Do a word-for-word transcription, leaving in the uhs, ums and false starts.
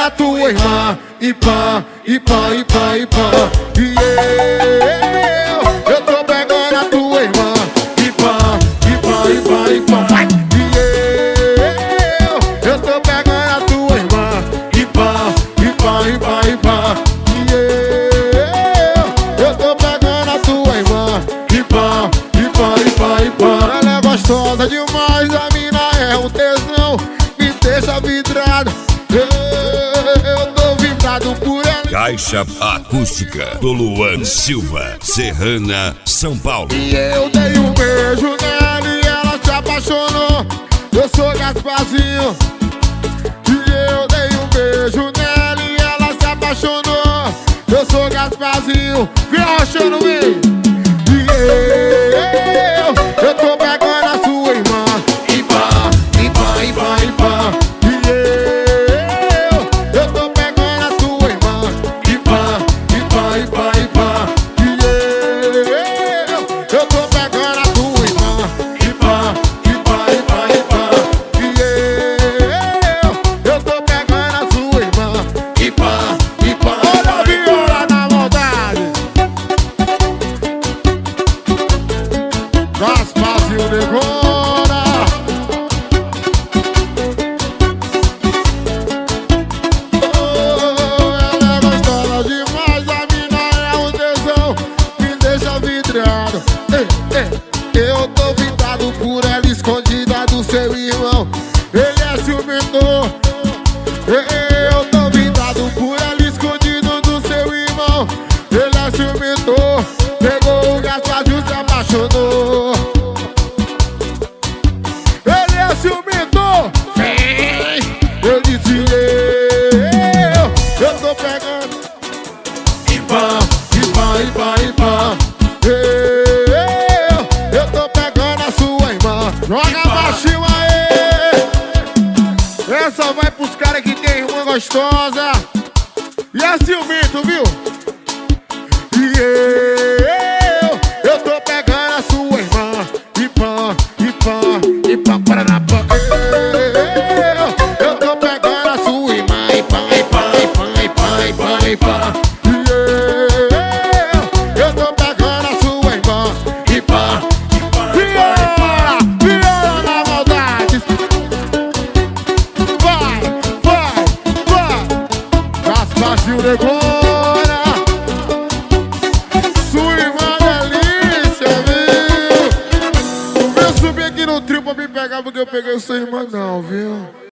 a tua irmã. E pá, e pá, e pá, e pá. E eu, eu tô pegando a tua irmã. E pá, e pá, e pá, e pá. Vai! E eu, eu tô pegando a tua irmã. E pá, e pá, e pá, e pá. E eu, eu tô pegando a tua irmã. E pá, e pá, e pá, e pá. Ela é gostosa demais, a mina é um tesão. Me deixa vidrado. Eu tô vibrado por ela. Caixa Acústica do Luan Silva, Serrana, São Paulo. E eu dei um beijo nela e ela se apaixonou. Eu sou Gasparzinho. E eu dei um beijo nela e ela se apaixonou. Eu sou Gasparzinho. Vem arrochando, vem. E eu, eu tô pegando a sua irmã. E pá, e pá, e pá, e pá. Gasparzinho Negona. Oh, ela é gostosa demais, a mina é um tesão. Me deixa vidrado. Ei, ei. Eu tô vidrado por ela, escondida do seu irmão. Ele é ciumento. Ei, eu tô vidrado por ela, escondido do seu irmão. Ele é ciumento. Pegou o Gasparzinho, se apaixonou. Ele é ciumento. Eu disse eu, eu tô pegando. E pá, e pá, e pá, e pá. Eu, eu tô pegando a sua irmã. Joga baixinho aí. Essa vai pros caras que tem irmã gostosa. E é ciumento, viu? E eu, eu tô pegando a sua irmã. E pá, e pá, e pá, para na pá. Eu, eu tô pegando a sua irmã. E pá, e pá, e pá, e pá, e pá, e pá. E eu, eu tô pegando a sua irmã. E pá, e pá, viola, viola na maldade. Vai, vai, vai. Gasparzinho Negona. Subir aqui no trio pra me pegar, porque eu peguei sua irmã não, viu?